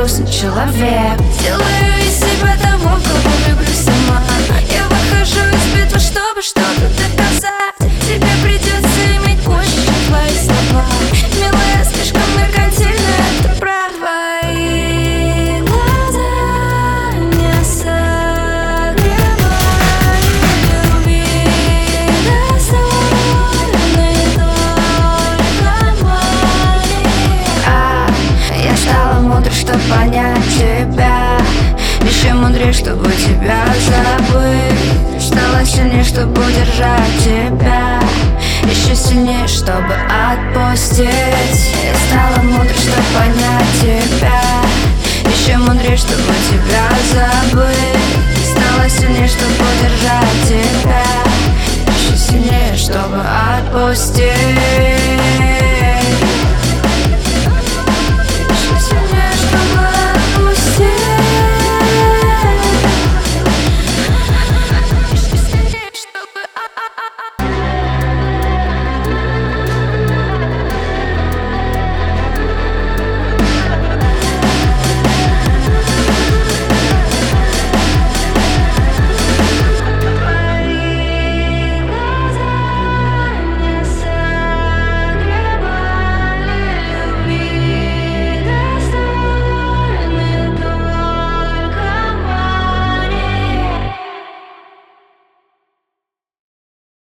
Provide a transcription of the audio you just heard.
грустный человек. Делаю из себя того, кого люблю сама. Я выхожу из битвы, чтобы что-то доказать. Тебе придется иметь больше, чем твои слова. Милая, слишком меркантильно, это правда. Твои глаза не согревают любви, достойны только мои. Я стала мудрой, чтобы понять тебя, еще мудрее, чтобы тебя забыть. Стала сильнее, чтобы удержать тебя, еще сильнее, чтобы отпустить. Я стала